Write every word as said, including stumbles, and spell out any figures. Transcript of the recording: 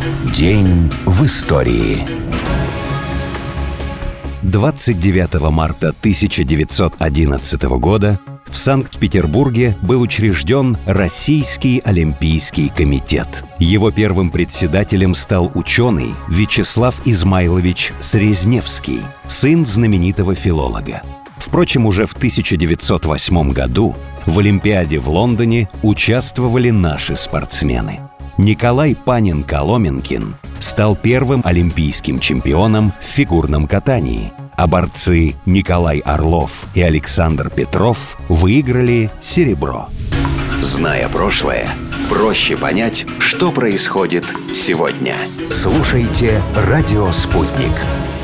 День в истории. двадцать девятого марта тысяча девятьсот одиннадцатого года в Санкт-Петербурге был учрежден Российский олимпийский комитет. Его первым председателем стал ученый Вячеслав Измайлович Срезневский, сын знаменитого филолога. Впрочем, уже в тысяча девятьсот восьмом году в Олимпиаде в Лондоне участвовали наши спортсмены. Николай Панин-Коломенкин стал первым олимпийским чемпионом в фигурном катании, а борцы Николай Орлов и Александр Петров выиграли серебро. Зная прошлое, проще понять, что происходит сегодня. Слушайте «Радио Спутник».